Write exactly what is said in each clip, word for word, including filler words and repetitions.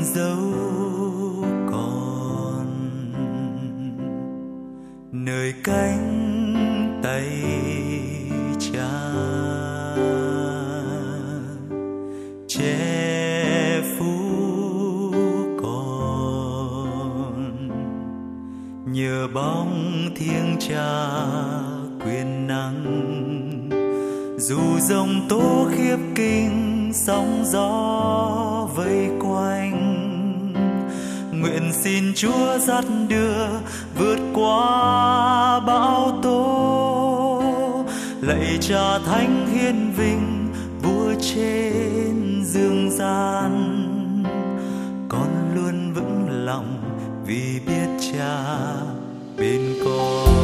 dấu còn nơi cánh tay cha, che phủ còn nhờ bóng thiêng cha quyền năng. Dù giông tố khiếp kinh sóng gió vây quanh, nguyện xin Chúa dắt đưa vượt qua bão tố. Lạy Cha Thánh hiền vinh vua trên dương gian, con luôn vững lòng vì biết Cha bên con.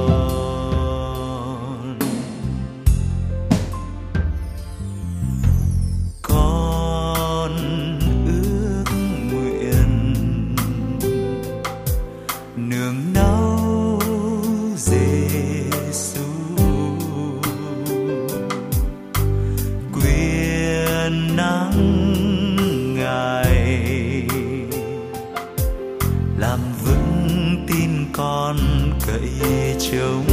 Làm vững tin con cậy trông,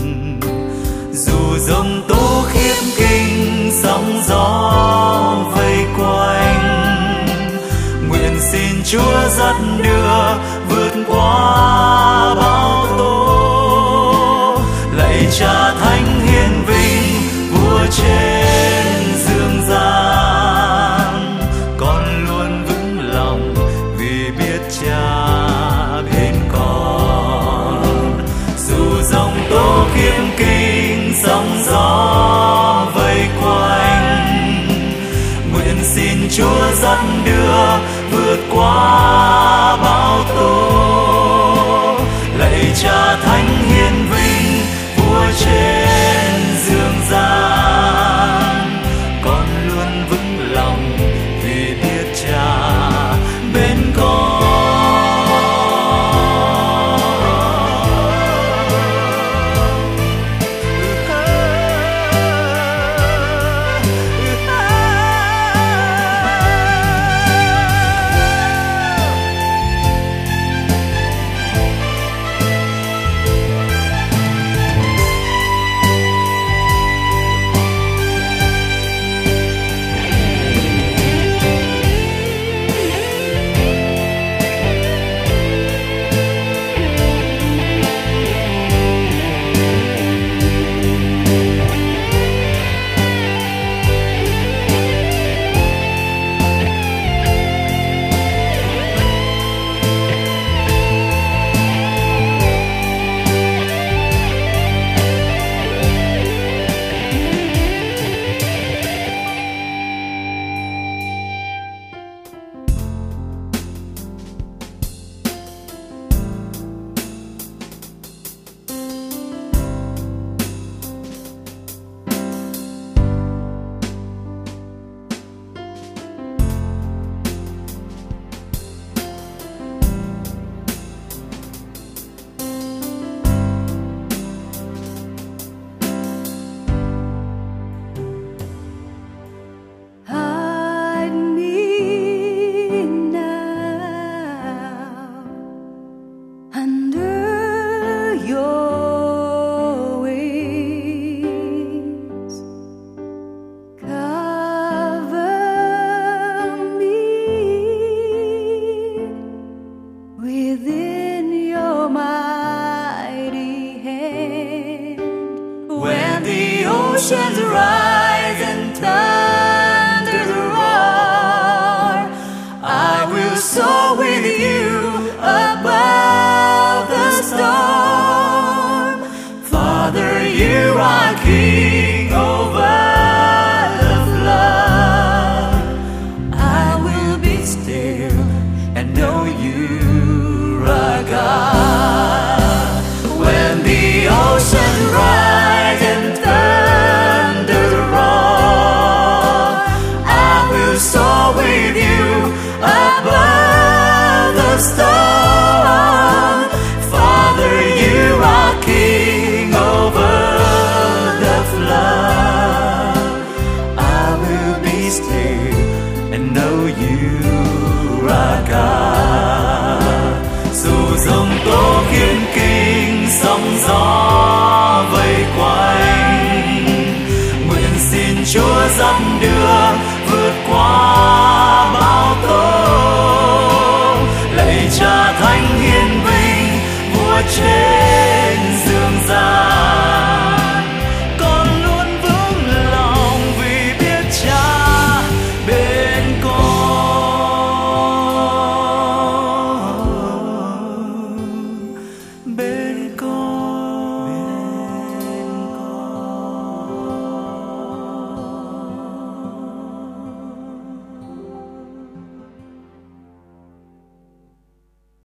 dù giông tố khiếp kinh sóng gió vây quanh, nguyện xin Chúa dắt đưa vượt qua bão tố. Lạy Cha Thánh hiền vinh vua trên dương gian, con luôn vững lòng vì biết Cha bên con. Dù giông tố khiếp kinh sóng gió vây quanh, nguyện xin Chúa dắt đưa vượt qua bão tố. Lạy Cha Thánh hiền vinh vua trên dương gian, con luôn vững lòng vì biết Cha bên con. Oceans rise and thunders roar, I will soar with you above the storm. Father, you are King over the flood. I will be still and know you